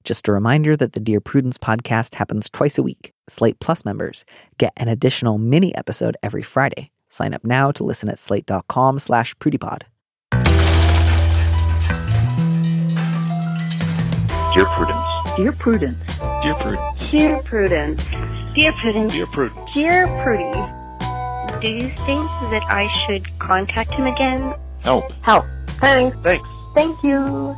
Just a reminder that the Dear Prudence podcast happens twice a week. Slate Plus members get an additional mini episode every Friday. Sign up now to listen at slate.com/PrudyPod. Dear Prudence. Dear Prudence. Dear Prudence. Dear Prudence. Dear Prudence. Dear Prudence. Dear Prudy. Do you think that I should contact him again? Help. Help. Thanks. Thanks. Thank you.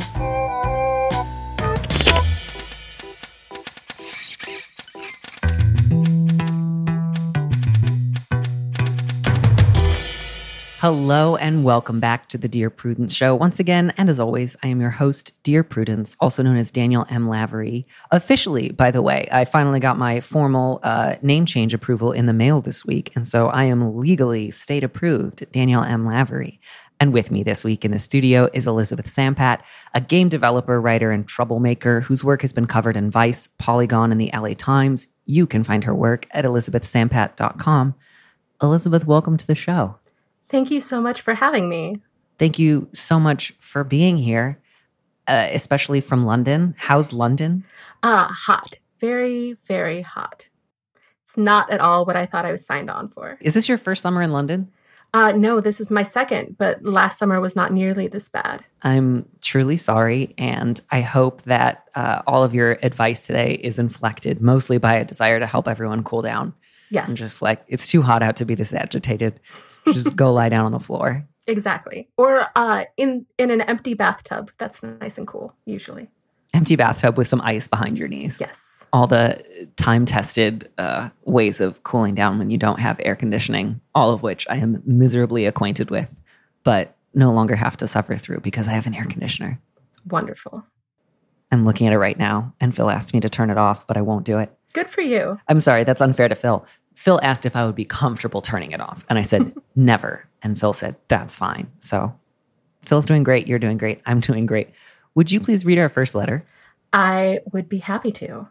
Hello and welcome back to the Dear Prudence Show. Once again, and as always, I am your host, Dear Prudence, also known as Daniel M. Lavery. Officially, by the way, I finally got my formal name change approval in the mail this week, and so I am legally state approved, Daniel M. Lavery. And with me this week in the studio is Elizabeth Sampat, a game developer, writer, and troublemaker whose work has been covered in Vice, Polygon, and the LA Times. You can find her work at elizabethsampat.com. Elizabeth, welcome to the show. Thank you so much for having me. Thank you so much for being here, especially from London. How's London? Hot. Very, very hot. It's not at all what I thought I was signed on for. Is this your first summer in London? No, this is my second, but last summer was not nearly this bad. I'm truly sorry, and I hope that all of your advice today is inflected mostly by a desire to help everyone cool down. Yes. I'm just like, it's too hot out to be this agitated. Just go lie down on the floor. Exactly. Or in an empty bathtub. That's nice and cool, usually. Empty bathtub with some ice behind your knees. Yes. All the time-tested ways of cooling down when you don't have air conditioning, all of which I am miserably acquainted with, but no longer have to suffer through because I have an air conditioner. Wonderful. I'm looking at it right now, and Phil asked me to turn it off, but I won't do it. Good for you. I'm sorry, that's unfair to Phil. Phil asked if I would be comfortable turning it off, and I said, never. And Phil said, that's fine. So Phil's doing great. You're doing great. I'm doing great. Would you please read our first letter? I would be happy to.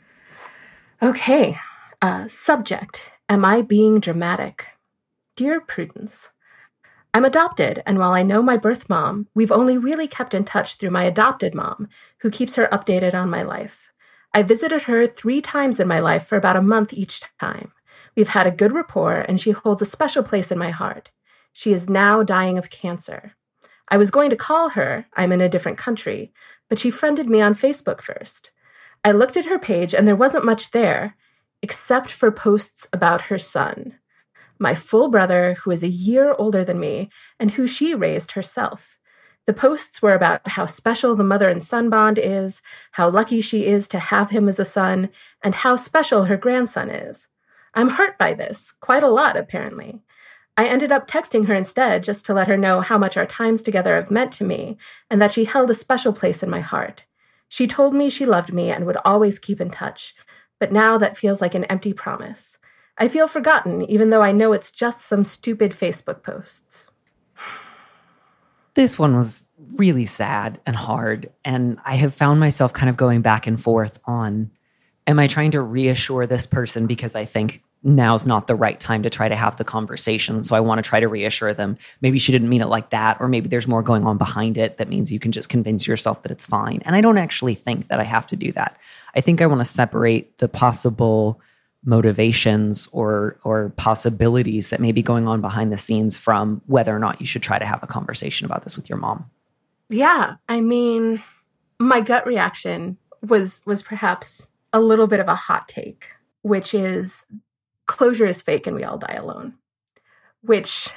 Okay. Subject. Am I being dramatic? Dear Prudence, I'm adopted, and while I know my birth mom, we've only really kept in touch through my adopted mom, who keeps her updated on my life. I visited her 3 times in my life for about a month each time. We've had a good rapport, and she holds a special place in my heart. She is now dying of cancer. I was going to call her, I'm in a different country, but she friended me on Facebook first. I looked at her page, and there wasn't much there, except for posts about her son, my full brother, who is a year older than me, and who she raised herself. The posts were about how special the mother and son bond is, how lucky she is to have him as a son, and how special her grandson is. I'm hurt by this, quite a lot, apparently. I ended up texting her instead just to let her know how much our times together have meant to me, and that she held a special place in my heart. She told me she loved me and would always keep in touch, but now that feels like an empty promise. I feel forgotten, even though I know it's just some stupid Facebook posts. This one was really sad and hard, and I have found myself kind of going back and forth on, am I trying to reassure this person because I think now's not the right time to try to have the conversation, so I want to try to reassure them. Maybe she didn't mean it like that, or maybe there's more going on behind it that means you can just convince yourself that it's fine. And I don't actually think that I have to do that. I think I want to separate the possible motivations or possibilities that may be going on behind the scenes from whether or not you should try to have a conversation about this with your mom. Yeah, I mean, my gut reaction was perhaps a little bit of a hot take, which is closure is fake and we all die alone. Which,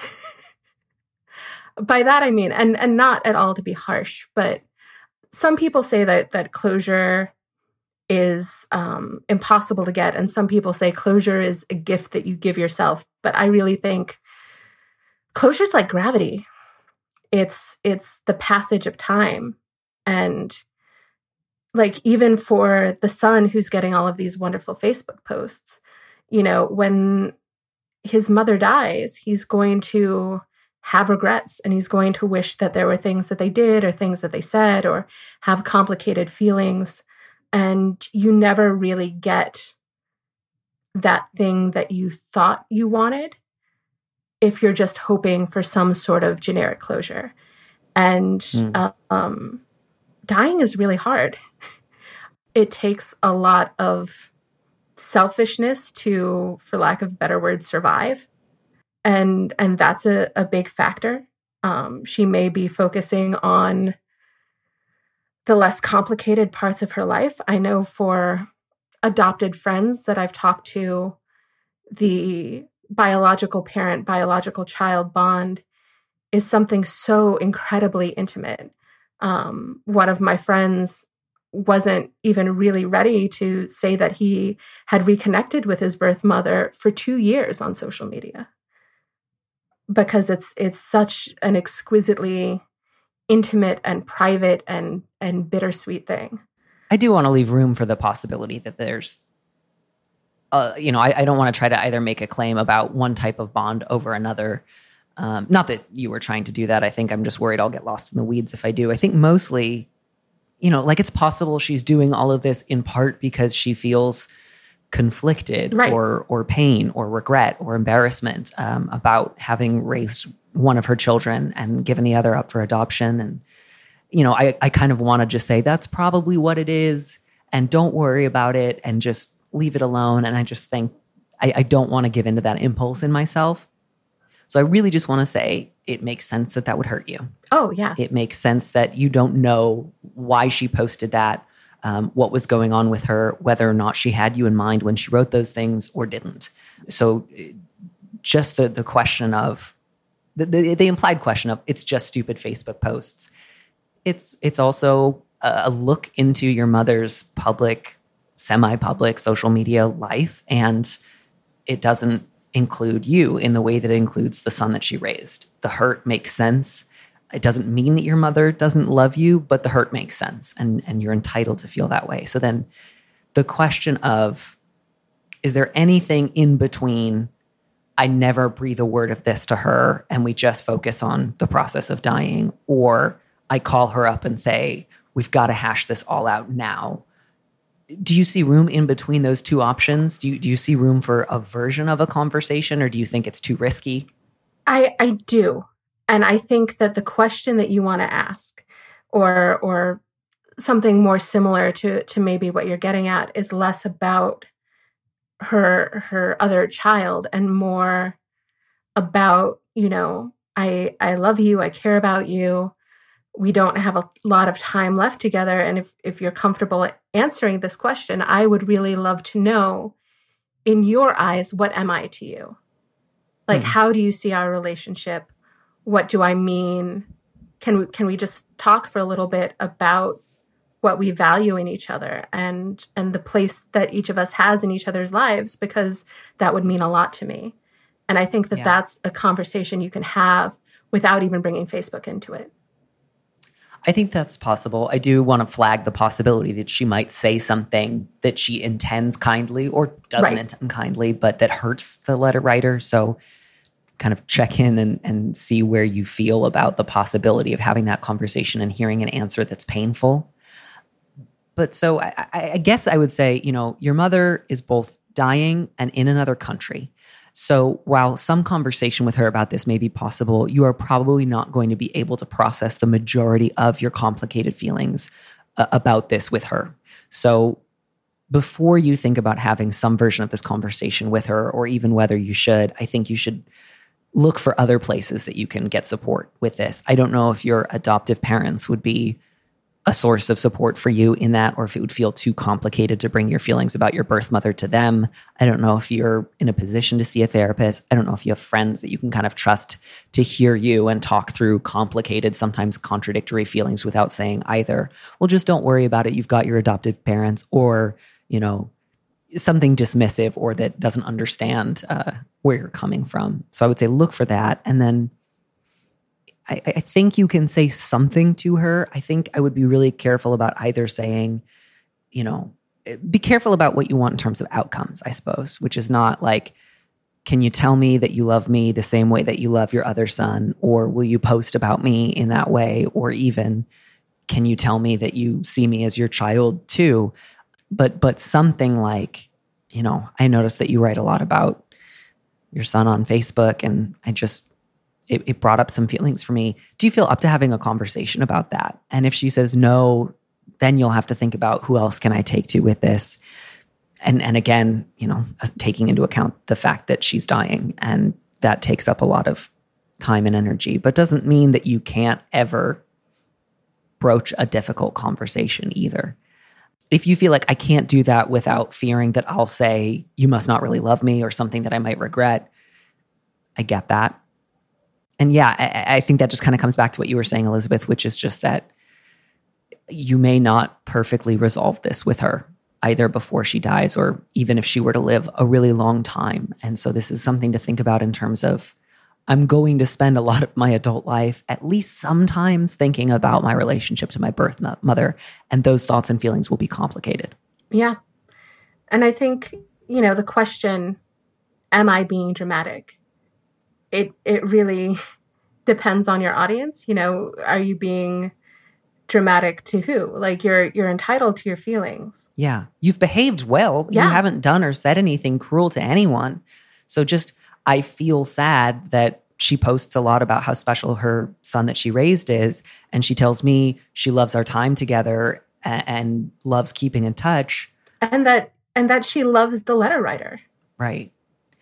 by that I mean, and not at all to be harsh, but some people say that closure is impossible to get, and some people say closure is a gift that you give yourself. But I really think closure is like gravity. It's the passage of time. And like, even for the son who's getting all of these wonderful Facebook posts, you know, when his mother dies, he's going to have regrets, and he's going to wish that there were things that they did or things that they said, or have complicated feelings. And you never really get that thing that you thought you wanted if you're just hoping for some sort of generic closure. And dying is really hard. it takes a lot of selfishness to, for lack of a better word, survive. And that's a big factor. She may be focusing on the less complicated parts of her life. I know for adopted friends that I've talked to, the biological parent, biological child bond is something so incredibly intimate. One of my friends wasn't even really ready to say that he had reconnected with his birth mother for 2 years on social media, because it's such an exquisitely intimate and private and bittersweet thing. I do want to leave room for the possibility that there's, I don't want to try to either make a claim about one type of bond over another. Not that you were trying to do that. I think I'm just worried I'll get lost in the weeds if I do. I think mostly, it's possible she's doing all of this in part because she feels conflicted, right, or pain or regret or embarrassment about having raised one of her children and given the other up for adoption. And, I kind of want to just say that's probably what it is and don't worry about it and just leave it alone. And I just think I don't want to give into that impulse in myself. So I really just want to say it makes sense that would hurt you. Oh, yeah. It makes sense that you don't know why she posted that, what was going on with her, whether or not she had you in mind when she wrote those things or didn't. So just the question of, the implied question of, it's just stupid Facebook posts. It's also a look into your mother's public, semi-public social media life, and it doesn't include you in the way that it includes the son that she raised. The hurt makes sense. It doesn't mean that your mother doesn't love you, but the hurt makes sense, and you're entitled to feel that way. So then the question of, is there anything in between, I never breathe a word of this to her and we just focus on the process of dying, or I call her up and say, we've got to hash this all out now? Do you see room in between those two options? Do you see room for a version of a conversation, or do you think it's too risky? I do. And I think that the question that you want to ask, or something more similar to maybe what you're getting at, is less about her other child and more about, I love you, I care about you. We don't have a lot of time left together. And if you're comfortable answering this question, I would really love to know, in your eyes, what am I to you? Like, how do you see our relationship? What do I mean? Can we just talk for a little bit about what we value in each other and the place that each of us has in each other's lives? Because that would mean a lot to me. And I think that that's a conversation you can have without even bringing Facebook into it. I think that's possible. I do want to flag the possibility that she might say something that she intends kindly or doesn't intend kindly, but that hurts the letter writer. So kind of check in and see where you feel about the possibility of having that conversation and hearing an answer that's painful. But so I guess I would say, your mother is both dying and in another country. So while some conversation with her about this may be possible, you are probably not going to be able to process the majority of your complicated feelings about this with her. So before you think about having some version of this conversation with her, or even whether you should, I think you should look for other places that you can get support with this. I don't know if your adoptive parents would be a source of support for you in that, or if it would feel too complicated to bring your feelings about your birth mother to them. I don't know if you're in a position to see a therapist. I don't know if you have friends that you can kind of trust to hear you and talk through complicated, sometimes contradictory feelings without saying either, well, just don't worry about it, you've got your adoptive parents, or, something dismissive or that doesn't understand where you're coming from. So I would say look for that. And then I think you can say something to her. I think I would be really careful about either saying, be careful about what you want in terms of outcomes, I suppose, which is not like, can you tell me that you love me the same way that you love your other son? Or will you post about me in that way? Or even, can you tell me that you see me as your child too? But something like, I noticed that you write a lot about your son on Facebook, and it brought up some feelings for me. Do you feel up to having a conversation about that? And if she says no, then you'll have to think about who else can I take to with this. And again, taking into account the fact that she's dying, and that takes up a lot of time and energy, but doesn't mean that you can't ever broach a difficult conversation either. If you feel like I can't do that without fearing that I'll say, you must not really love me or something that I might regret, I get that. And yeah, I think that just kind of comes back to what you were saying, Elizabeth, which is just that you may not perfectly resolve this with her, either before she dies or even if she were to live a really long time. And so this is something to think about in terms of, I'm going to spend a lot of my adult life, at least sometimes, thinking about my relationship to my birth mother, and those thoughts and feelings will be complicated. Yeah. And I think, the question, am I being dramatic? It really depends on your audience. Are you being dramatic to who? Like you're entitled to your feelings. Yeah. You've behaved well. Yeah. You haven't done or said anything cruel to anyone. So I feel sad that she posts a lot about how special her son that she raised is. And she tells me she loves our time together and loves keeping in touch. And that she loves the letter writer. Right.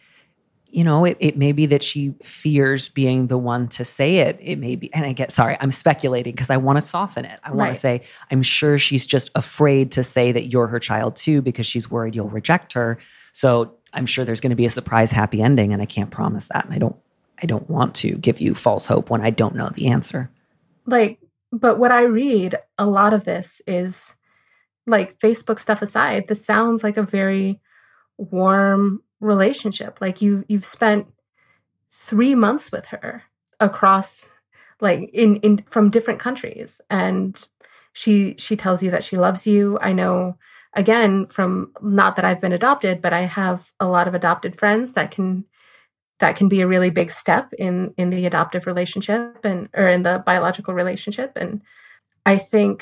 It may be that she fears being the one to say it. It may be, and I'm speculating because I want to soften it. I want to say, I'm sure she's just afraid to say that you're her child too, because she's worried you'll reject her. So I'm sure there's going to be a surprise happy ending, and I can't promise that. And I don't want to give you false hope when I don't know the answer. But what I read, a lot of this is, like, Facebook stuff aside, this sounds like a very warm relationship. Like you've spent 3 months with her across, like, in from different countries, and she tells you that she loves you. I know, again, from, not that I've been adopted, but I have a lot of adopted friends that can be a really big step in the adoptive relationship or in the biological relationship. And I think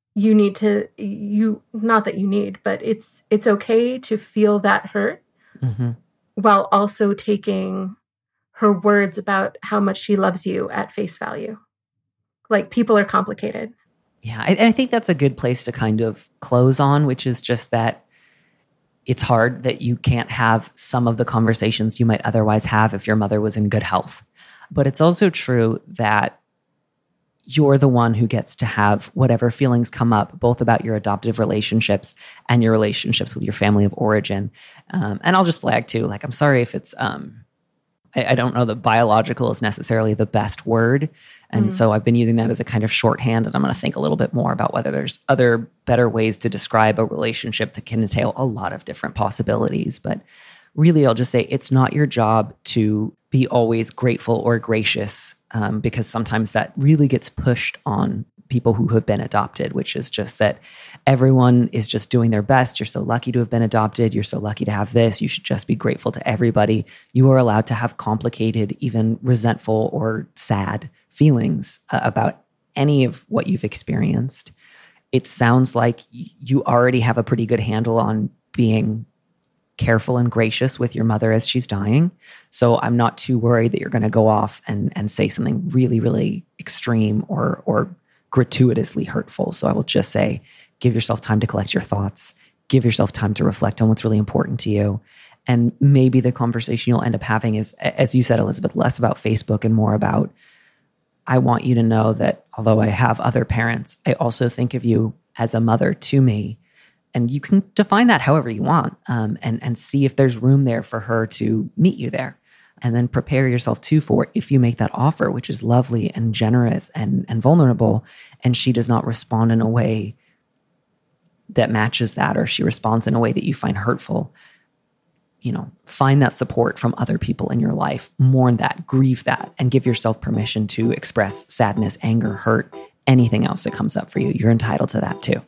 not that you need, but it's okay to feel that hurt, mm-hmm. while also taking her words about how much she loves you at face value. Like, people are complicated. Yeah, I think that's a good place to kind of close on, which is just that it's hard that you can't have some of the conversations you might otherwise have if your mother was in good health. But it's also true that you're the one who gets to have whatever feelings come up, both about your adoptive relationships and your relationships with your family of origin. And I'll just flag too, like, I'm sorry if it's, I don't know that biological is necessarily the best word. And so I've been using that as a kind of shorthand, and I'm going to think a little bit more about whether there's other better ways to describe a relationship that can entail a lot of different possibilities. But really, I'll just say it's not your job to be always grateful or gracious, because sometimes that really gets pushed on people who have been adopted, which is just that everyone is just doing their best. You're so lucky to have been adopted. You're so lucky to have this. You should just be grateful to everybody. You are allowed to have complicated, even resentful or sad feelings about any of what you've experienced. It sounds like you already have a pretty good handle on being careful and gracious with your mother as she's dying. So I'm not too worried that you're going to go off and say something really, really extreme or gratuitously hurtful. So I will just say, give yourself time to collect your thoughts, give yourself time to reflect on what's really important to you. And maybe the conversation you'll end up having is, as you said, Elizabeth, less about Facebook and more about, I want you to know that although I have other parents, I also think of you as a mother to me. And you can define that however you want, and see if there's room there for her to meet you there. And then prepare yourself too for, if you make that offer, which is lovely and generous and vulnerable, and she does not respond in a way that matches that, or she responds in a way that you find hurtful, find that support from other people in your life, mourn that, grieve that, and give yourself permission to express sadness, anger, hurt, anything else that comes up for you. You're entitled to that too.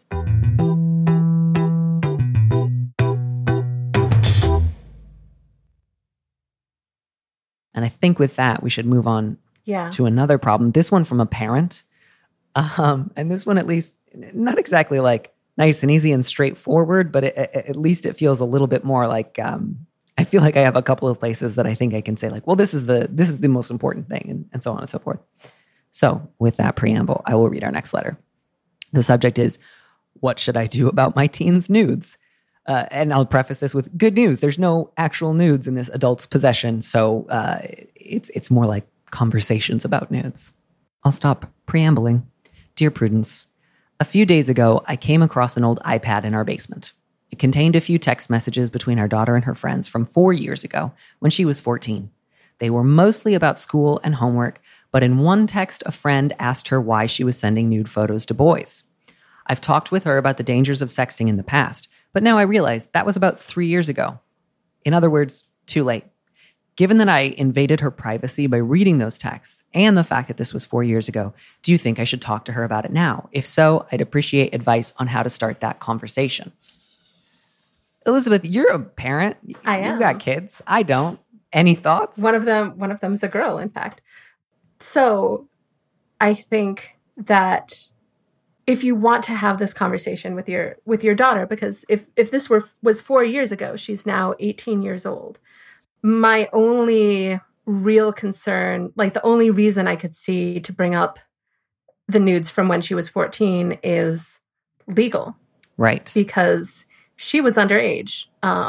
And I think with that, we should move on to another problem. This one from a parent. And this one, at least, not exactly like nice and easy and straightforward, but at least it feels a little bit more like, I feel like I have a couple of places that I think I can say, like, well, this is the most important thing, and so on and so forth. So with that preamble, I will read our next letter. The subject is, What should I do about my teen's nudes? And I'll preface this with good news. There's no actual nudes in this adult's possession, so it's more like conversations about nudes. I'll stop preambling. Dear Prudence, a few days ago, I came across an old iPad in our basement. It contained a few text messages between our daughter and her friends from 4 years ago when she was 14. They were mostly about school and homework, but in one text, a friend asked her why she was sending nude photos to boys. I've talked with her about the dangers of sexting in the past, but now I realize that was about 3 years ago. In other words, too late. Given that I invaded her privacy by reading those texts and the fact that this was 4 years ago, do you think I should talk to her about it now? If so, I'd appreciate advice on how to start that conversation. Elizabeth, you're a parent. I am. You've got kids. I don't. Any thoughts? One of them is a girl, in fact. So I think that if you want to have this conversation with your daughter, because if this was 4 years ago, she's now 18 years old. My only real concern, like the only reason I could see to bring up the nudes from when she was 14 is legal. Right. Because she was underage.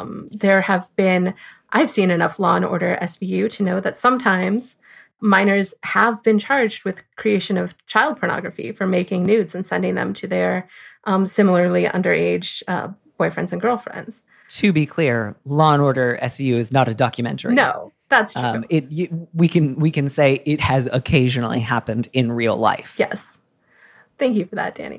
I've seen enough Law & Order SVU to know that sometimes minors have been charged with creation of child pornography for making nudes and sending them to their similarly underage boyfriends and girlfriends. To be clear, Law & Order SVU is not a documentary. No, that's true. We can say it has occasionally happened in real life. Yes. Thank you for that, Danny.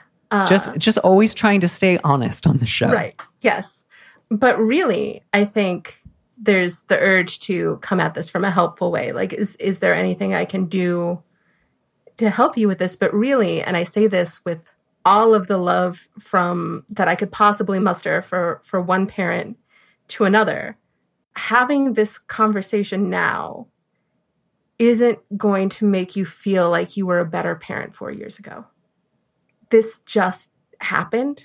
Just always trying to stay honest on the show. Right. Yes. But really, I think there's the urge to come at this from a helpful way. Like, is there anything I can do to help you with this? But really, and I say this with all of the love that I could possibly muster for one parent to another, having this conversation now isn't going to make you feel like you were a better parent 4 years ago. This just happened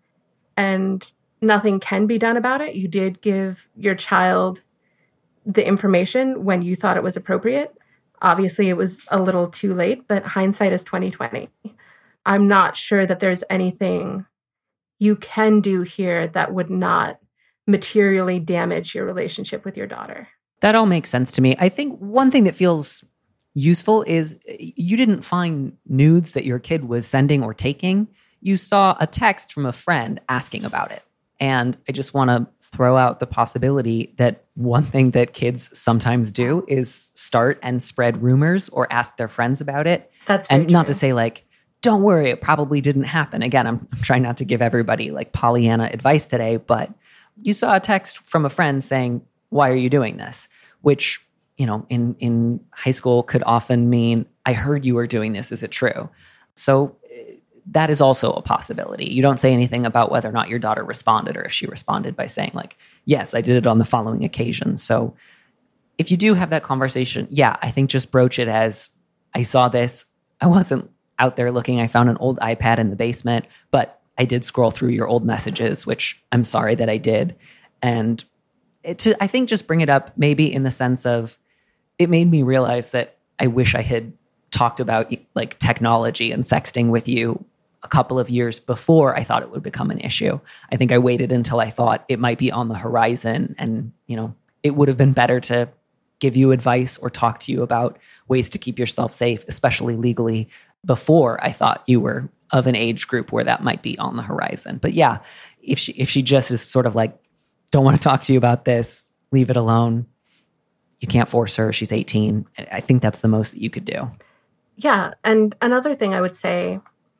and nothing can be done about it. You did give your child the information when you thought it was appropriate. Obviously, it was a little too late, but hindsight is 20/20. I'm not sure that there's anything you can do here that would not materially damage your relationship with your daughter. That all makes sense to me. I think one thing that feels useful is you didn't find nudes that your kid was sending or taking. You saw a text from a friend asking about it. And I just want to throw out the possibility that one thing that kids sometimes do is start and spread rumors or ask their friends about it. That's very and not true. to say like, don't worry, it probably didn't happen. Again, I'm trying not to give everybody like Pollyanna advice today, but you saw a text from a friend saying, why are you doing this? Which, you know, in high school could often mean, I heard you were doing this. Is it true? So that is also a possibility. You don't say anything about whether or not your daughter responded or if she responded by saying like, yes, I did it on the following occasion. So if you do have that conversation, yeah, I think just broach it as, I saw this. I wasn't out there looking. I found an old iPad in the basement, but I did scroll through your old messages, which I'm sorry that I did. And I think just bring it up maybe in the sense of, it made me realize that I wish I had talked about like technology and sexting with you a couple of years before I thought it would become an issue. I think I waited until I thought it might be on the horizon, and, you know, it would have been better to give you advice or talk to you about ways to keep yourself safe, especially legally, before I thought you were of an age group where that might be on the horizon. But yeah, if she just is sort of like, don't want to talk to you about this, leave it alone. You can't force her. She's 18. I think that's the most that you could do. Yeah. And another thing I would say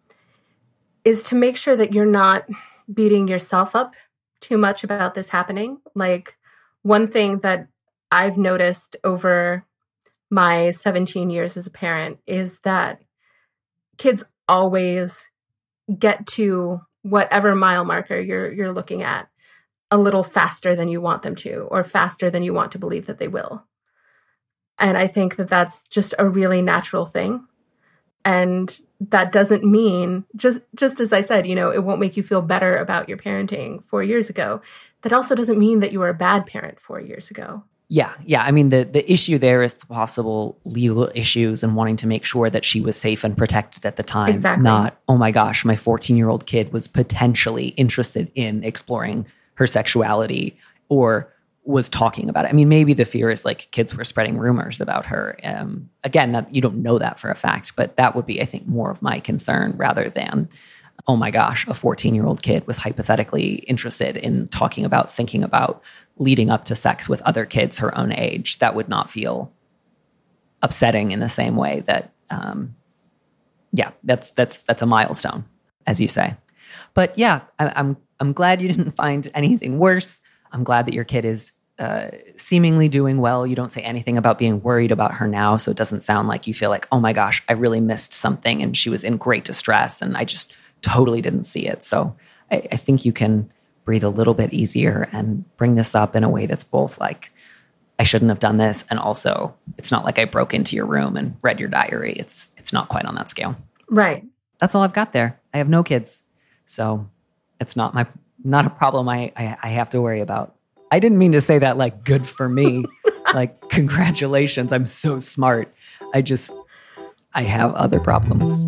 is to make sure that you're not beating yourself up too much about this happening. Like, one thing that I've noticed over my 17 years as a parent is that kids always get to whatever mile marker you're looking at a little faster than you want them to, or faster than you want to believe that they will. And I think that that's just a really natural thing. And that doesn't mean, just as I said, you know, it won't make you feel better about your parenting 4 years ago. That also doesn't mean that you were a bad parent 4 years ago. Yeah. I mean, the issue there is the possible legal issues and wanting to make sure that she was safe and protected at the time. Exactly. Not, oh my gosh, my 14-year-old kid was potentially interested in exploring her sexuality or was talking about it. I mean, maybe the fear is like kids were spreading rumors about her. Again, that you don't know that for a fact, but that would be, I think, more of my concern rather than, oh my gosh, a 14-year-old kid was hypothetically interested in talking about, thinking about leading up to sex with other kids her own age. That would not feel upsetting in the same way that, that's a milestone, as you say. But yeah, I'm glad you didn't find anything worse. I'm glad that your kid is seemingly doing well. You don't say anything about being worried about her now, so it doesn't sound like you feel like, oh my gosh, I really missed something and she was in great distress and I just totally didn't see it. So I think you can breathe a little bit easier and bring this up in a way that's both like, I shouldn't have done this, and also it's not like I broke into your room and read your diary. It's not quite on that scale. Right. That's all I've got there. I have no kids, so it's not a problem I have to worry about. I didn't mean to say that like good for me, like congratulations, I'm so smart. I have other problems.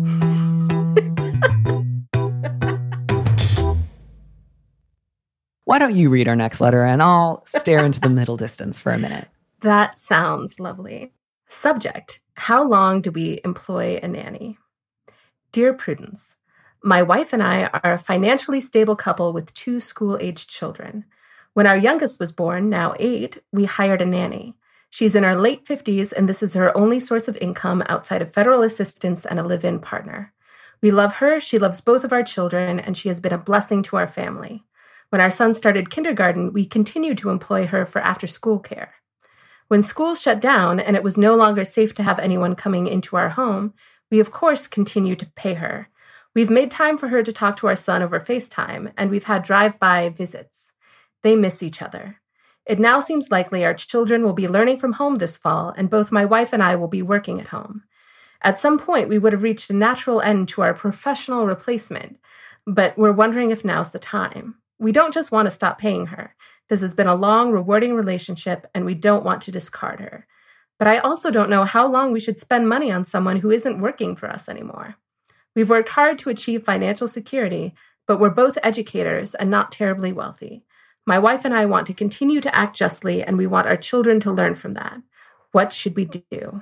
Why don't you read our next letter and I'll stare into the middle distance for a minute. That sounds lovely. Subject: how long do we employ a nanny? Dear Prudence, my wife and I are a financially stable couple with 2 school-aged children. When our youngest was born, now 8, we hired a nanny. She's in her late 50s, and this is her only source of income outside of federal assistance and a live-in partner. We love her, she loves both of our children, and she has been a blessing to our family. When our son started kindergarten, we continued to employ her for after-school care. When schools shut down and it was no longer safe to have anyone coming into our home, we of course continued to pay her. We've made time for her to talk to our son over FaceTime, and we've had drive-by visits. They miss each other. It now seems likely our children will be learning from home this fall, and both my wife and I will be working at home. At some point, we would have reached a natural end to our professional replacement, but we're wondering if now's the time. We don't just want to stop paying her. This has been a long, rewarding relationship, and we don't want to discard her. But I also don't know how long we should spend money on someone who isn't working for us anymore. We've worked hard to achieve financial security, but we're both educators and not terribly wealthy. My wife and I want to continue to act justly, and we want our children to learn from that. What should we do?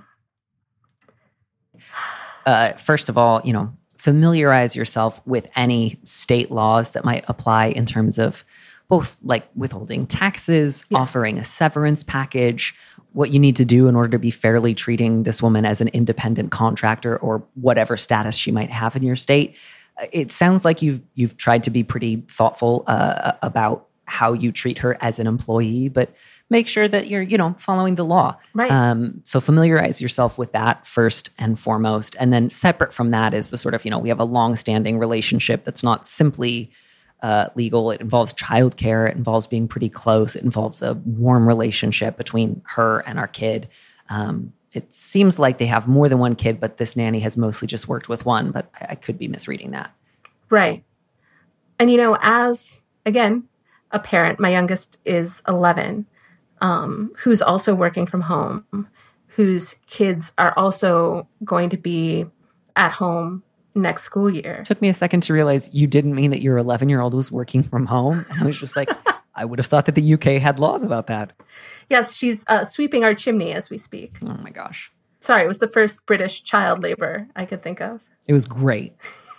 First of all, familiarize yourself with any state laws that might apply in terms of both like withholding taxes, Yes. offering a severance package, what you need to do in order to be fairly treating this woman as an independent contractor or whatever status she might have in your state. It sounds like you've tried to be pretty thoughtful about how you treat her as an employee, but make sure that you're, following the law. Right. So familiarize yourself with that first and foremost. And then separate from that is the sort of, we have a long-standing relationship that's not simply legal. It involves childcare. It involves being pretty close. It involves a warm relationship between her and our kid. It seems like they have more than one kid, but this nanny has mostly just worked with one, but I could be misreading that. Right. And, as, again, a parent, my youngest is 11, who's also working from home, whose kids are also going to be at home next school year. It took me a second to realize you didn't mean that your 11-year-old was working from home. And I was just like, I would have thought that the UK had laws about that. Yes, she's sweeping our chimney as we speak. Oh my gosh. Sorry, it was the first British child labor I could think of. It was great.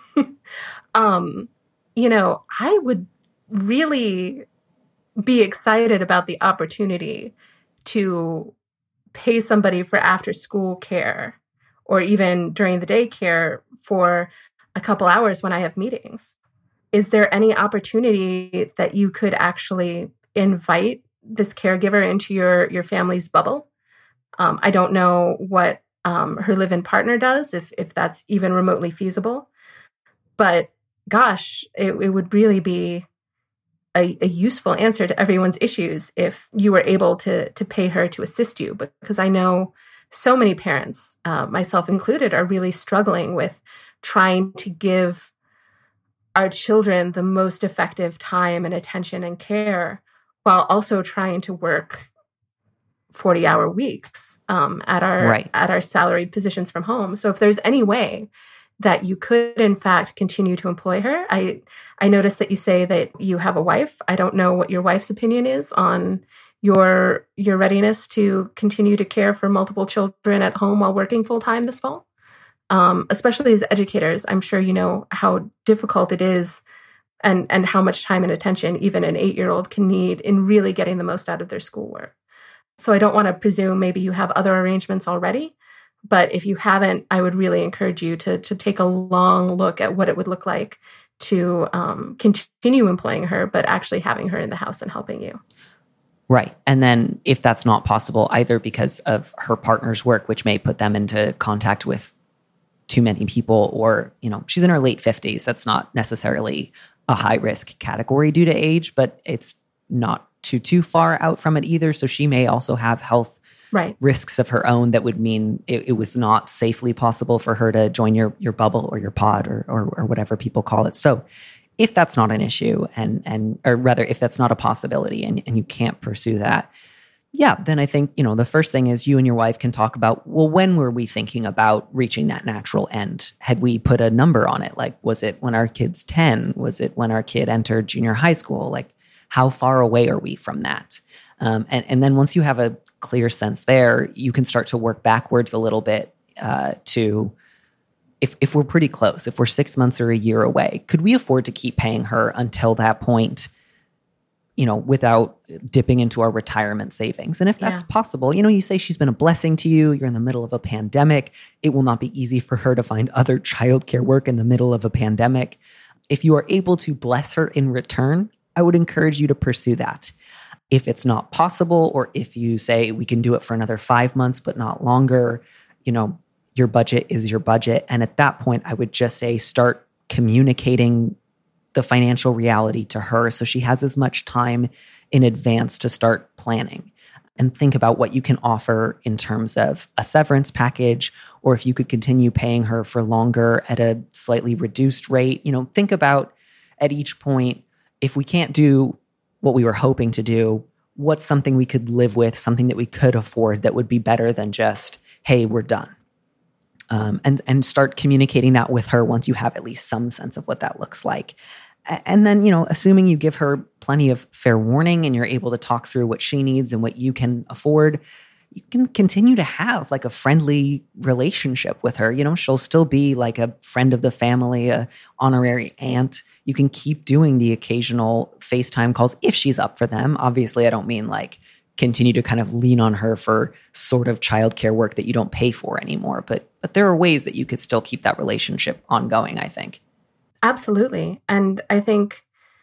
I would really be excited about the opportunity to pay somebody for after school care or even during the day care for a couple hours when I have meetings. Is there any opportunity that you could actually invite this caregiver into your family's bubble? I don't know what her live-in partner does, if that's even remotely feasible. But gosh, it would really be a useful answer to everyone's issues if you were able to pay her to assist you. Because I know so many parents, myself included, are really struggling with trying to give our children the most effective time and attention and care while also trying to work 40-hour weeks at our salaried positions from home. So if there's any way that you could, in fact, continue to employ her. I noticed that you say that you have a wife. I don't know what your wife's opinion is on your readiness to continue to care for multiple children at home while working full-time this fall. Especially as educators, I'm sure you know how difficult it is and how much time and attention even an 8-year-old can need in really getting the most out of their schoolwork. So I don't want to presume maybe you have other arrangements already. But if you haven't, I would really encourage you to take a long look at what it would look like to continue employing her, but actually having her in the house and helping you. Right. And then if that's not possible, either because of her partner's work, which may put them into contact with too many people, or, she's in her late 50s. That's not necessarily a high risk category due to age, but it's not too far out from it either. So she may also have health risks of her own that would mean it was not safely possible for her to join your bubble or your pod or whatever people call it. So if that's not an issue or rather if that's not a possibility and you can't pursue that, then I think, the first thing is you and your wife can talk about, well, when were we thinking about reaching that natural end? Had we put a number on it? Like, was it when our kid's 10? Was it when our kid entered junior high school? Like, how far away are we from that? And then once you have a clear sense there, you can start to work backwards a little bit to, if we're pretty close, if we're 6 months or a year away, could we afford to keep paying her until that point, without dipping into our retirement savings? And if that's possible, you say she's been a blessing to you, you're in the middle of a pandemic. It will not be easy for her to find other childcare work in the middle of a pandemic. If you are able to bless her in return, I would encourage you to pursue that. If it's not possible, or if you say we can do it for another 5 months, but not longer, your budget is your budget. And at that point, I would just say start communicating the financial reality to her so she has as much time in advance to start planning and think about what you can offer in terms of a severance package, or if you could continue paying her for longer at a slightly reduced rate. Think about at each point, if we can't do what we were hoping to do, what's something we could live with, something that we could afford that would be better than just, hey, we're done. And start communicating that with her once you have at least some sense of what that looks like. And then, assuming you give her plenty of fair warning and you're able to talk through what she needs and what you can afford, you can continue to have like a friendly relationship with her. She'll still be like a friend of the family, a honorary aunt. You can keep doing the occasional FaceTime calls if she's up for them. Obviously, I don't mean like continue to kind of lean on her for sort of childcare work that you don't pay for anymore. But there are ways that you could still keep that relationship ongoing, I think. Absolutely. And I think,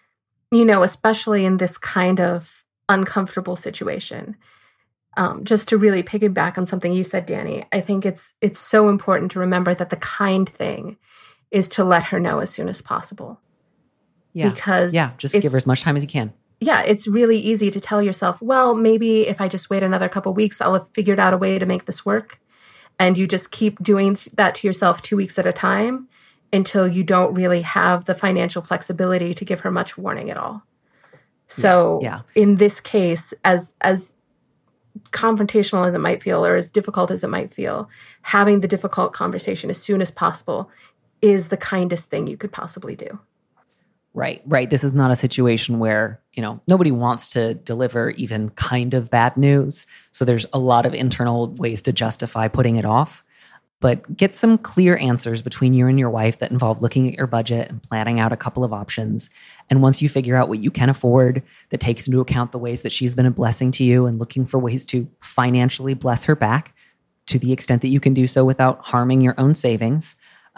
especially in this kind of uncomfortable situation, just to really piggyback on something you said, Danny, I think it's so important to remember that the kind thing is to let her know as soon as possible. Yeah. Because just give her as much time as you can. Yeah, it's really easy to tell yourself, well, maybe if I just wait another couple weeks, I'll have figured out a way to make this work. And you just keep doing that to yourself 2 weeks at a time until you don't really have the financial flexibility to give her much warning at all. So in this case, as confrontational as it might feel, or as difficult as it might feel, having the difficult conversation as soon as possible is the kindest thing you could possibly do. Right. This is not a situation where, nobody wants to deliver even kind of bad news. So there's a lot of internal ways to justify putting it off. But get some clear answers between you and your wife that involve looking at your budget and planning out a couple of options. And once you figure out what you can afford that takes into account the ways that she's been a blessing to you and looking for ways to financially bless her back to the extent that you can do so without harming your own savings,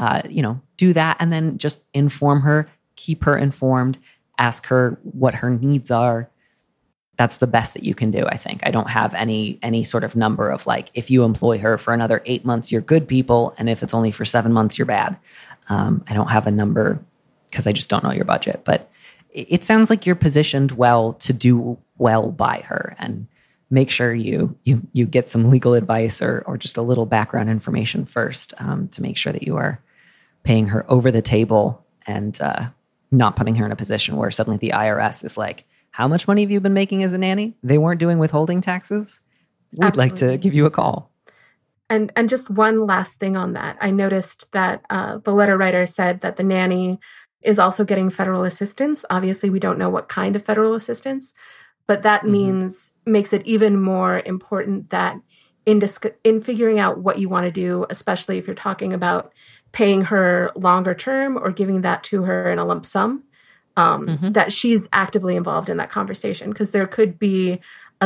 do that and then just inform her, keep her informed, ask her what her needs are. That's the best that you can do, I think. I don't have any sort of number of like, if you employ her for another 8 months, you're good people. And if it's only for 7 months, you're bad. I don't have a number because I just don't know your budget. But it sounds like you're positioned well to do well by her, and make sure you get some legal advice or just a little background information first to make sure that you are paying her over the table and not putting her in a position where suddenly the IRS is like, how much money have you been making as a nanny? They weren't doing withholding taxes? we'd like to Absolutely. give you a call. And just one last thing on that. I noticed that the letter writer said that the nanny is also getting federal assistance. Obviously, we don't know what kind of federal assistance, but that makes it even more important that in figuring out what you want to do, especially if you're talking about paying her longer term or giving that to her in a lump sum, that she's actively involved in that conversation. Because there could be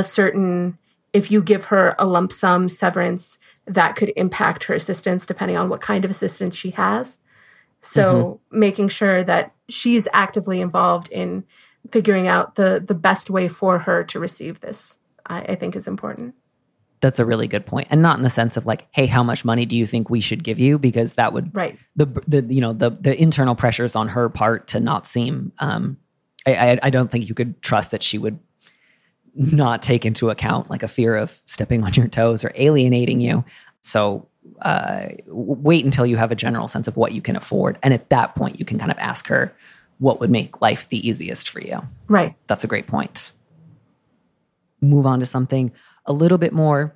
if you give her a lump sum severance, that could impact her assistance depending on what kind of assistance she has. So making sure that she's actively involved in figuring out the best way for her to receive this, I think is important. That's a really good point. And not in the sense of like, hey, how much money do you think we should give you? Because that would, the internal pressures on her part to not seem, I don't think you could trust that she would not take into account like a fear of stepping on your toes or alienating you. So wait until you have a general sense of what you can afford. And at that point, you can kind of ask her what would make life the easiest for you. Right. That's a great point. Move on to something a little bit more,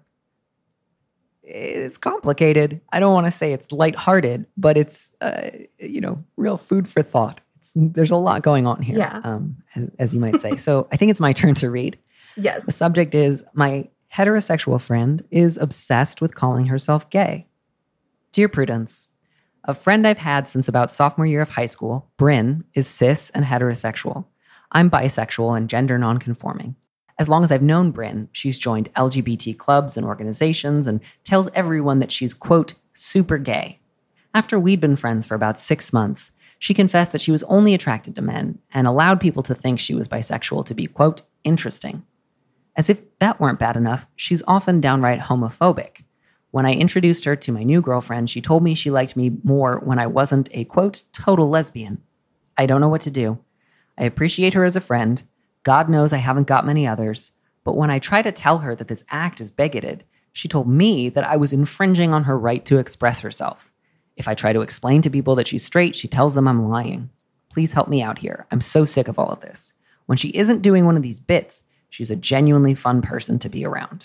it's complicated. I don't want to say it's lighthearted, but it's, real food for thought. There's a lot going on here, as you might say. So I think it's my turn to read. Yes. The subject is, my heterosexual friend is obsessed with calling herself gay. Dear Prudence, a friend I've had since about sophomore year of high school, Bryn, is cis and heterosexual. I'm bisexual and gender nonconforming. As long as I've known Bryn, she's joined LGBT clubs and organizations and tells everyone that she's, quote, super gay. After we'd been friends for about 6 months, she confessed that she was only attracted to men and allowed people to think she was bisexual to be, quote, interesting. As if that weren't bad enough, she's often downright homophobic. When I introduced her to my new girlfriend, she told me she liked me more when I wasn't a, quote, total lesbian. I don't know what to do. I appreciate her as a friend. God knows I haven't got many others. But when I try to tell her that this act is bigoted, she told me that I was infringing on her right to express herself. If I try to explain to people that she's straight, she tells them I'm lying. Please help me out here. I'm so sick of all of this. When she isn't doing one of these bits, she's a genuinely fun person to be around.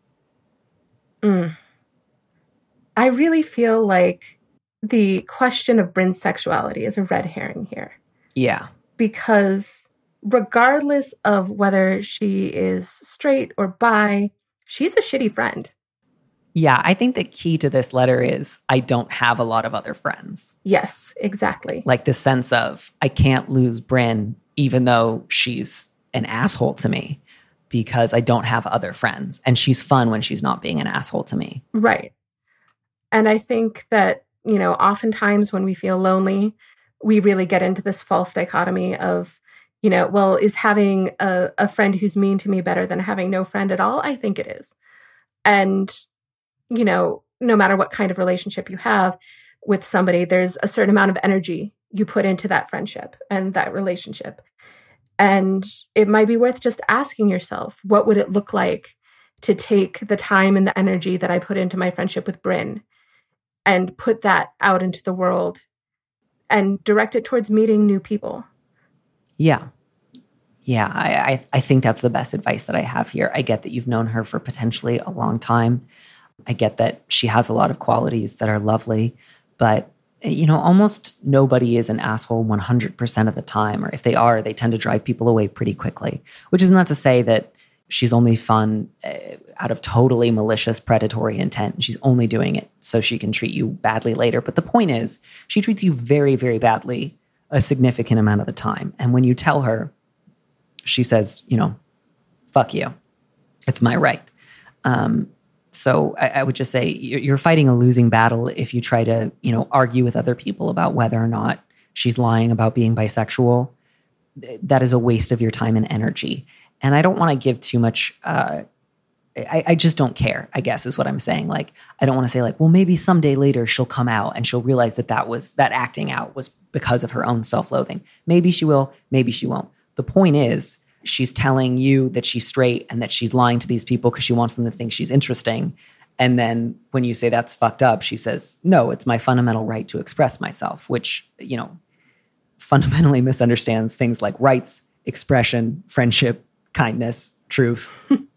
I really feel like the question of Bryn's sexuality is a red herring here. Yeah. Because regardless of whether she is straight or bi, she's a shitty friend. Yeah, I think the key to this letter is I don't have a lot of other friends. Yes, exactly. Like the sense of I can't lose Bryn even though she's an asshole to me because I don't have other friends. And she's fun when she's not being an asshole to me. Right. And I think that, oftentimes when we feel lonely, we really get into this false dichotomy of, is having a friend who's mean to me better than having no friend at all? I think it is. And, no matter what kind of relationship you have with somebody, there's a certain amount of energy you put into that friendship and that relationship. And it might be worth just asking yourself, what would it look like to take the time and the energy that I put into my friendship with Bryn and put that out into the world and direct it towards meeting new people? Yeah. Yeah, I think that's the best advice that I have here. I get that you've known her for potentially a long time. I get that she has a lot of qualities that are lovely, but almost nobody is an asshole 100% of the time, or if they are, they tend to drive people away pretty quickly, which is not to say that she's only fun out of totally malicious predatory intent. She's only doing it so she can treat you badly later. But the point is, she treats you very, very badly a significant amount of the time. And when you tell her, she says, fuck you. It's my right. So I would just say you're fighting a losing battle if you try to, argue with other people about whether or not she's lying about being bisexual. That is a waste of your time and energy. And I don't want to give too much, I just don't care, I guess is what I'm saying. Like, I don't want to say like, well, maybe someday later she'll come out and she'll realize that that acting out was because of her own self-loathing. Maybe she will, maybe she won't. The point is, she's telling you that she's straight and that she's lying to these people because she wants them to think she's interesting. And then when you say that's fucked up, she says, no, it's my fundamental right to express myself, which, fundamentally misunderstands things like rights, expression, friendship, kindness, truth.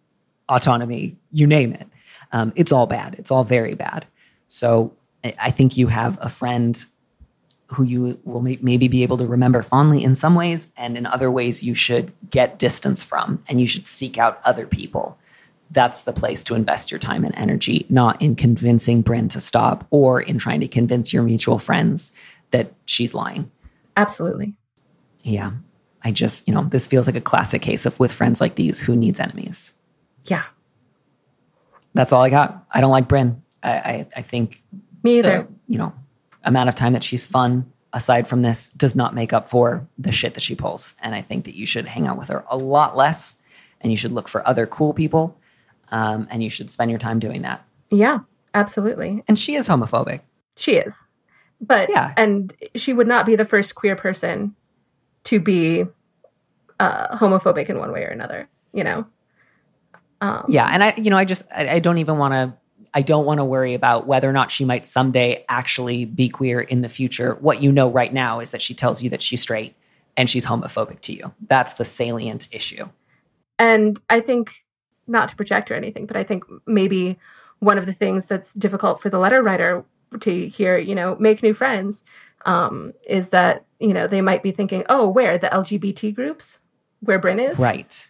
autonomy, you name it. It's all bad. It's all very bad. So I think you have a friend who you will maybe be able to remember fondly in some ways, and in other ways you should get distance from, and you should seek out other people. That's the place to invest your time and energy, not in convincing Bryn to stop or in trying to convince your mutual friends that she's lying. Absolutely. Yeah. I just, this feels like a classic case of with friends like these, who needs enemies? Yeah. That's all I got. I don't like Bryn. I think me either. The, amount of time that she's fun, aside from this, does not make up for the shit that she pulls. And I think that you should hang out with her a lot less, and you should look for other cool people, and you should spend your time doing that. Yeah, absolutely. And she is homophobic. She is. But, yeah. And she would not be the first queer person to be homophobic in one way or another, Yeah. And I don't even want to, I don't want to worry about whether or not she might someday actually be queer in the future. What you know right now is that she tells you that she's straight and she's homophobic to you. That's the salient issue. And I think, not to project or anything, but I think maybe one of the things that's difficult for the letter writer to hear, make new friends, is that, they might be thinking, oh, where? The LGBT groups? Where Bryn is? Right.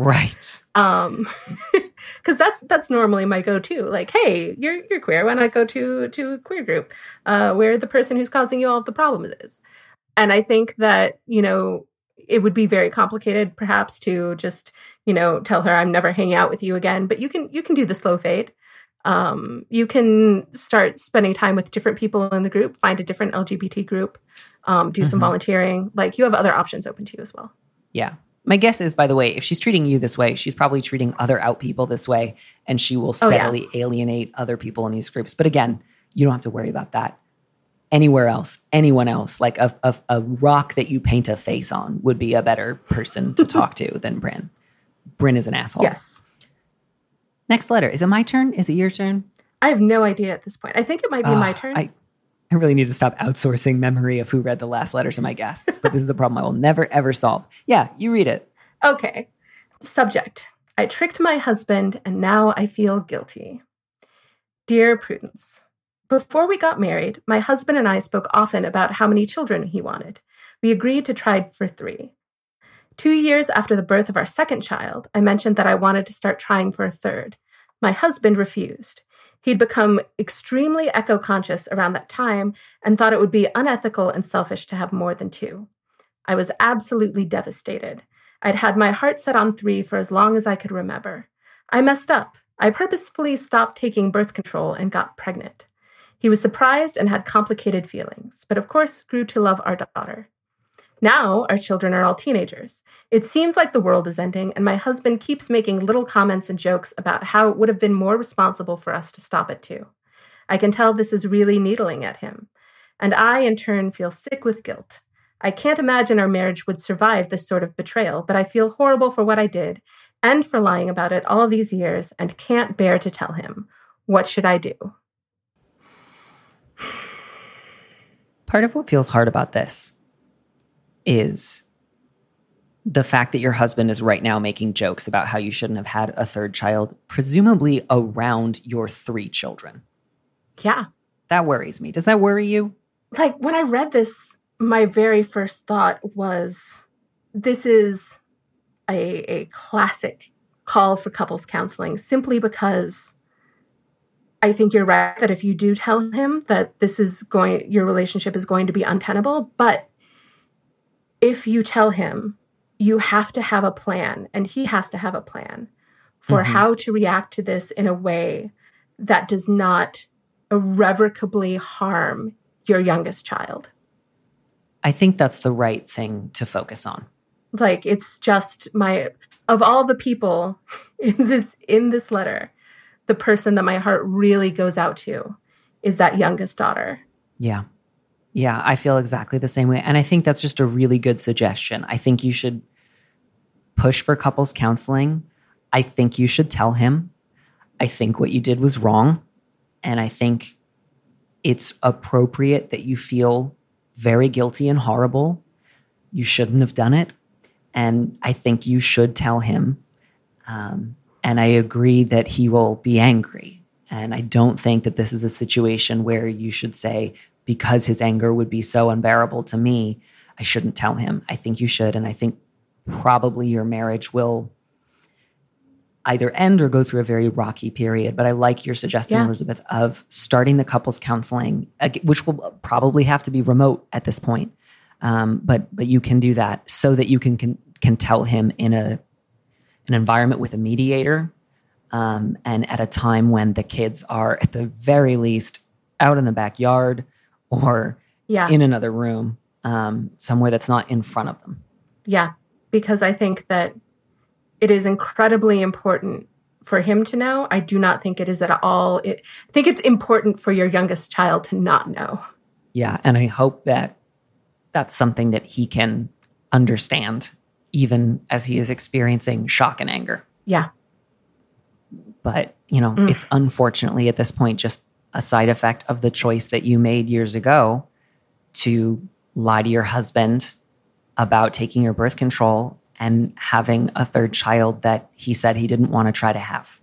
Because that's normally my go-to. Like, hey, you're queer. Why not go to a queer group where the person who's causing you all of the problems is? And I think that, it would be very complicated perhaps to just, tell her I'm never hanging out with you again. But you can do the slow fade. You can start spending time with different people in the group, find a different LGBT group, do some volunteering. Like, you have other options open to you as well. Yeah. My guess is, by the way, if she's treating you this way, she's probably treating other out people this way, and she will steadily alienate other people in these groups. But again, you don't have to worry about that. Anywhere else, anyone else, like a rock that you paint a face on would be a better person to talk to than Bryn. Bryn is an asshole. Yes. Next letter. Is it my turn? Is it your turn? I have no idea at this point. I think it might be my turn. I really need to stop outsourcing memory of who read the last letter to my guests, but this is a problem I will never, ever solve. Yeah, you read it. Okay. Subject. I tricked my husband and now I feel guilty. Dear Prudence, before we got married, my husband and I spoke often about how many children he wanted. We agreed to try for 3. 2 years after the birth of our second child, I mentioned that I wanted to start trying for a 3rd. My husband refused. He'd become extremely eco-conscious around that time and thought it would be unethical and selfish to have more than 2. I was absolutely devastated. I'd had my heart set on 3 for as long as I could remember. I messed up. I purposefully stopped taking birth control and got pregnant. He was surprised and had complicated feelings, but of course grew to love our daughter. Now, our children are all teenagers. It seems like the world is ending, and my husband keeps making little comments and jokes about how it would have been more responsible for us to stop it too. I can tell this is really needling at him. And I, in turn, feel sick with guilt. I can't imagine our marriage would survive this sort of betrayal, but I feel horrible for what I did and for lying about it all these years and can't bear to tell him. What should I do? Part of what feels hard about this is the fact that your husband is right now making jokes about how you shouldn't have had a 3rd child, presumably around your 3 children. Yeah. That worries me. Does that worry you? Like, when I read this, my very first thought was, this is a classic call for couples counseling, simply because I think you're right that if you do tell him that your relationship is going to be untenable, but if you tell him, you have to have a plan, and he has to have a plan for how to react to this in a way that does not irrevocably harm your youngest child. I think that's the right thing to focus on. Like, it's just of all the people in this letter, the person that my heart really goes out to is that youngest daughter. Yeah. Yeah, I feel exactly the same way. And I think that's just a really good suggestion. I think you should push for couples counseling. I think you should tell him. I think what you did was wrong. And I think it's appropriate that you feel very guilty and horrible. You shouldn't have done it. And I think you should tell him. And And I agree that he will be angry. And I don't think that this is a situation where you should say, because his anger would be so unbearable to me, I shouldn't tell him. I think you should. And I think probably your marriage will either end or go through a very rocky period. But I like your suggestion, Elizabeth, of starting the couples counseling, which will probably have to be remote at this point. But you can do that so that you can tell him in an environment with a mediator, and at a time when the kids are at the very least out in the backyard or in another room, somewhere that's not in front of them. Yeah, because I think that it is incredibly important for him to know. I do not think it is at all. I think it's important for your youngest child to not know. Yeah, and I hope that that's something that he can understand, even as he is experiencing shock and anger. Yeah. But, it's unfortunately at this point just a side effect of the choice that you made years ago to lie to your husband about taking your birth control and having a third child that he said he didn't want to try to have.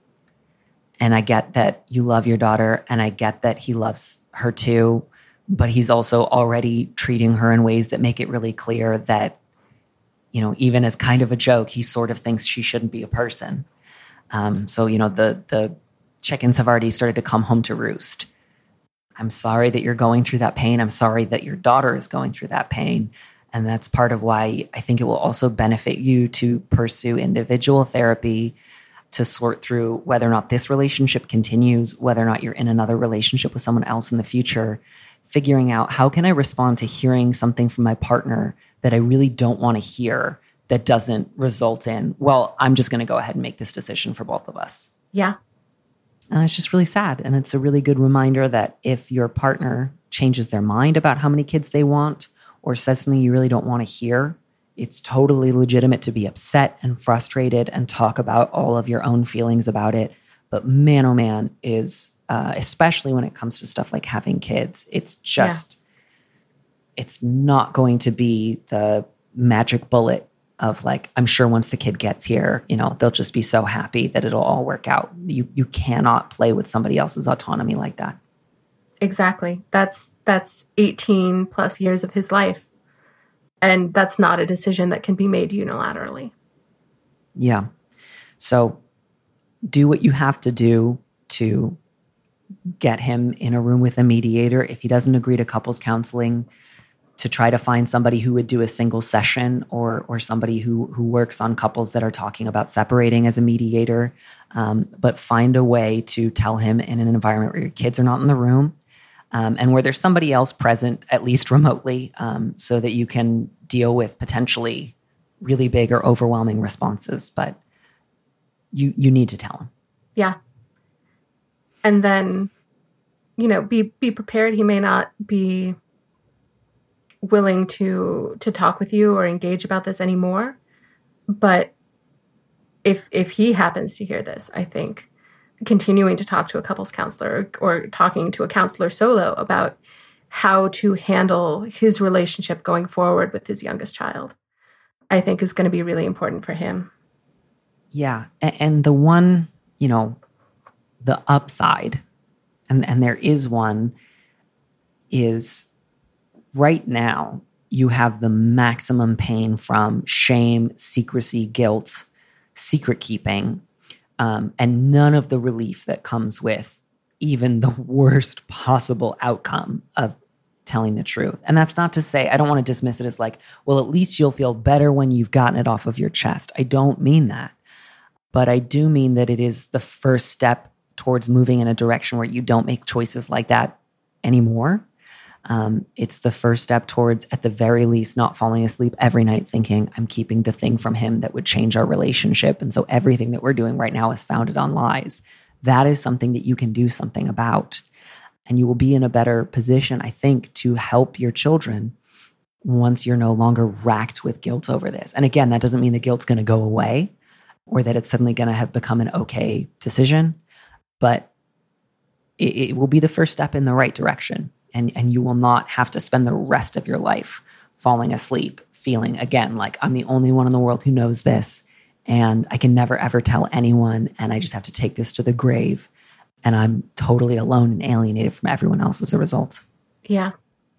And I get that you love your daughter, and I get that he loves her too, but he's also already treating her in ways that make it really clear that, even as kind of a joke, he sort of thinks she shouldn't be a person. So the chickens have already started to come home to roost. I'm sorry that you're going through that pain. I'm sorry that your daughter is going through that pain. And that's part of why I think it will also benefit you to pursue individual therapy to sort through whether or not this relationship continues, whether or not you're in another relationship with someone else in the future, figuring out how can I respond to hearing something from my partner that I really don't want to hear that doesn't result in, well, I'm just going to go ahead and make this decision for both of us. Yeah. And it's just really sad. And it's a really good reminder that if your partner changes their mind about how many kids they want or says something you really don't want to hear, it's totally legitimate to be upset and frustrated and talk about all of your own feelings about it. But man, oh man, especially when it comes to stuff like having kids, it's just, it's not going to be the magic bullet of like, I'm sure once the kid gets here, they'll just be so happy that it'll all work out. You cannot play with somebody else's autonomy like that. Exactly. That's 18 plus years of his life. And that's not a decision that can be made unilaterally. Yeah. So do what you have to do to get him in a room with a mediator. If he doesn't agree to couples counseling, to try to find somebody who would do a single session or somebody who works on couples that are talking about separating as a mediator. But find a way to tell him in an environment where your kids are not in the room, and where there's somebody else present, at least remotely, so that you can deal with potentially really big or overwhelming responses. But you need to tell him. Yeah. And then, be prepared. He may not be willing to talk with you or engage about this anymore. But if he happens to hear this, I think continuing to talk to a couples counselor or talking to a counselor solo about how to handle his relationship going forward with his youngest child, I think is going to be really important for him. Yeah. And the one, the upside, and there is one, is right now you have the maximum pain from shame, secrecy, guilt, secret keeping, and none of the relief that comes with even the worst possible outcome of telling the truth. And that's not to say, I don't want to dismiss it as like, well, at least you'll feel better when you've gotten it off of your chest. I don't mean that. But I do mean that it is the first step towards moving in a direction where you don't make choices like that anymore. It's the first step towards, at the very least, not falling asleep every night thinking, I'm keeping the thing from him that would change our relationship. And so everything that we're doing right now is founded on lies. That is something that you can do something about. And you will be in a better position, I think, to help your children once you're no longer racked with guilt over this. And again, that doesn't mean the guilt's going to go away or that it's suddenly going to have become an okay decision, but it will be the first step in the right direction. And you will not have to spend the rest of your life falling asleep, feeling, again, like I'm the only one in the world who knows this, and I can never ever tell anyone, and I just have to take this to the grave, and I'm totally alone and alienated from everyone else as a result. Yeah.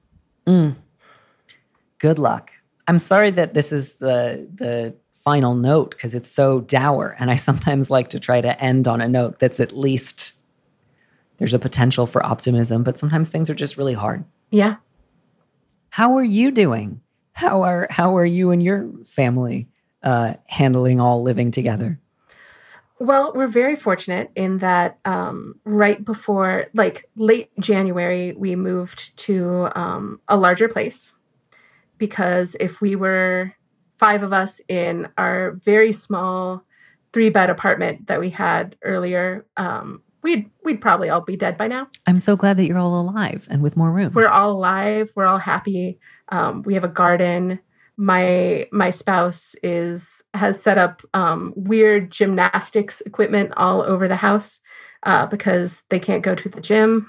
Good luck. I'm sorry that this is the final note because it's so dour, and I sometimes like to try to end on a note that's at least there's a potential for optimism, but sometimes things are just really hard. Yeah. How are you doing? How are you and your family handling all living together? Well, we're very fortunate in that right before, like late January, we moved to a larger place, because if we were 5 of us in our very small 3-bed apartment that we had earlier, we'd probably all be dead by now. I'm so glad that you're all alive and with more rooms. We're all alive. We're all happy. We have a garden. My spouse has set up weird gymnastics equipment all over the house because they can't go to the gym.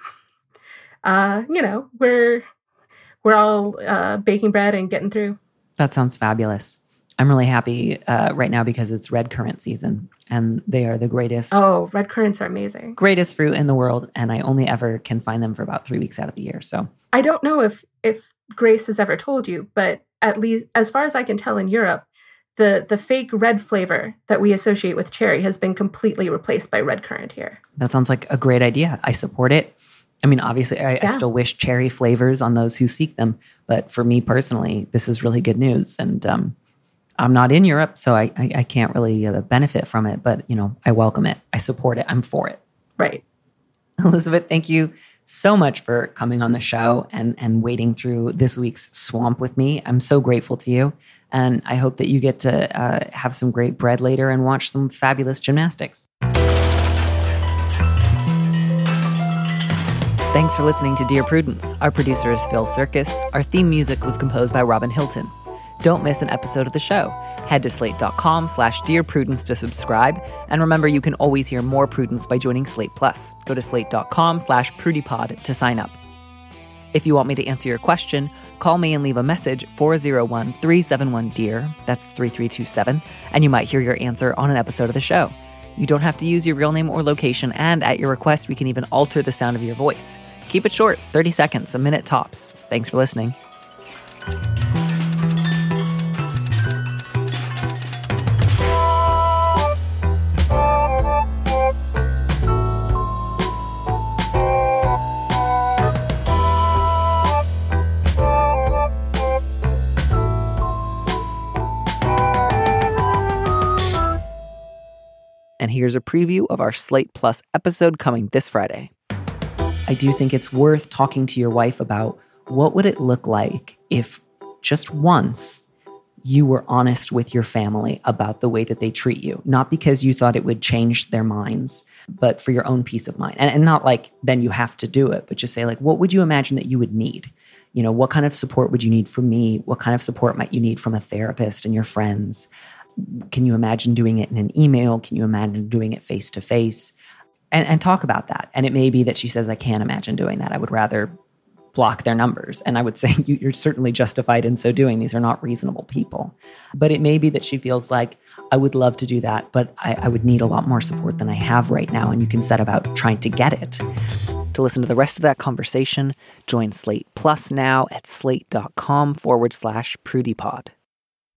We're all baking bread and getting through. That sounds fabulous. I'm really happy right now because it's red currant season, and they are the greatest. Oh, red currants are amazing. Greatest fruit in the world, and I only ever can find them for about 3 weeks out of the year. So I don't know if Grace has ever told you, but at least as far as I can tell in Europe, the fake red flavor that we associate with cherry has been completely replaced by red currant here. that sounds like a great idea. I support it. I mean, obviously, I still wish cherry flavors on those who seek them. But for me personally, this is really good news. And I'm not in Europe, so I can't really benefit from it. But, I welcome it. I support it. I'm for it. Right. Elizabeth, thank you so much for coming on the show and wading through this week's swamp with me. I'm so grateful to you. And I hope that you get to have some great bread later and watch some fabulous gymnastics. Thanks for listening to Dear Prudence. Our producer is Phil Circus. Our theme music was composed by Robin Hilton. Don't miss an episode of the show. Head to slate.com/Dear Prudence to subscribe. And remember, you can always hear more Prudence by joining Slate Plus. Go to slate.com/PrudyPod to sign up. If you want me to answer your question, call me and leave a message 401-371-DEAR. That's 3327. And you might hear your answer on an episode of the show. You don't have to use your real name or location, and at your request, we can even alter the sound of your voice. Keep it short, 30 seconds, a minute tops. Thanks for listening. And here's a preview of our Slate Plus episode coming this Friday. I do think it's worth talking to your wife about what would it look like if just once you were honest with your family about the way that they treat you, not because you thought it would change their minds, but for your own peace of mind. And not like then you have to do it, but just say like, what would you imagine that you would need? What kind of support would you need from me? What kind of support might you need from a therapist and your friends? Can you imagine doing it in an email? Can you imagine doing it face to face? And talk about that. And it may be that she says, I can't imagine doing that. I would rather block their numbers. And I would say, you're certainly justified in so doing. These are not reasonable people. But it may be that she feels like, I would love to do that, but I would need a lot more support than I have right now. And you can set about trying to get it. To listen to the rest of that conversation, join Slate Plus now at slate.com/PrudyPod.